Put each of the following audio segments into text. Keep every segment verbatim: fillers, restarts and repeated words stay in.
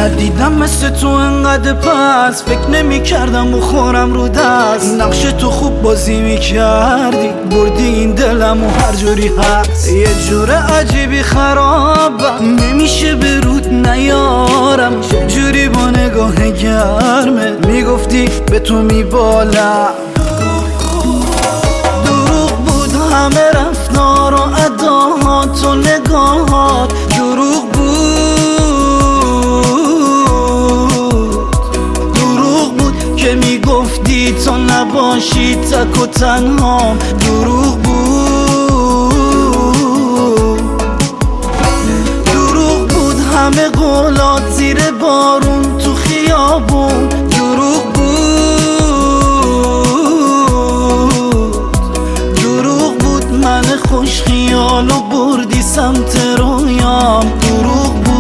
ندیدم مثل تو انقدر پس، فکر نمی کردم بخورم رو دست. نقش تو خوب بازی می کردی، بردی این دلم و هر جوری هست. یه جور عجیبی خرابم، نمیشه به رود نیارم. چجوری با نگاه گرمه میگفتی به تو میبالم. دروغ بود همه رفتار و اداهات و نگاهات، دروغ که میگفتی تا نباشی تک و تنهام، دروغ بود. دروغ بود همه قولات زیر بارون تو خیابون، دروغ بود. دروغ بود من خوش خیال و بردی سمت رویام، دروغ بود.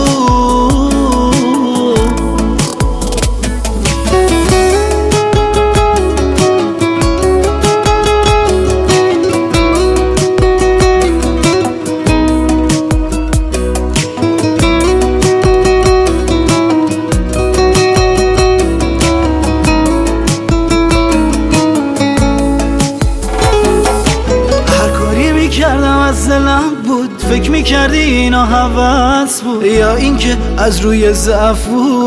کردم از دلم بود، فکر میکردی اینا هوس بود یا اینکه از روی ضعف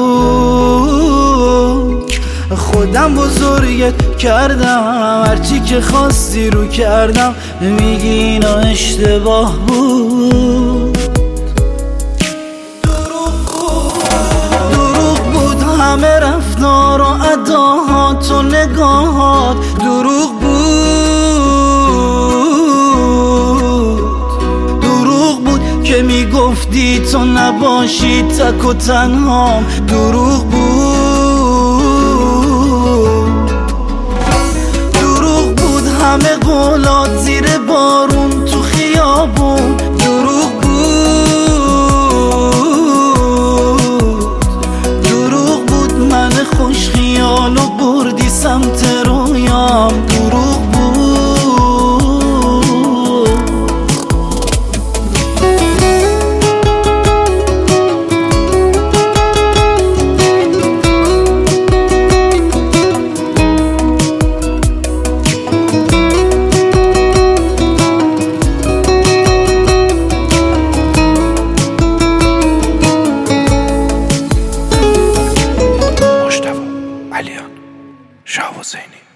بود. خودم بزرگت کردم، هرچی که خواستی رو کردم، میگی اینا اشتباه بود. دروغ بود همه رفتار و اداهات و نگاهات، دروغ بود. که میگفتی تو نباشی تک و تنهام، دروغ بود. دروغ بود همه قولات زیر بارون تو خیابون، دروغ بود. دروغ بود من خوش خیال و بردی سمت رویام، دروغ بود. شاه حسینی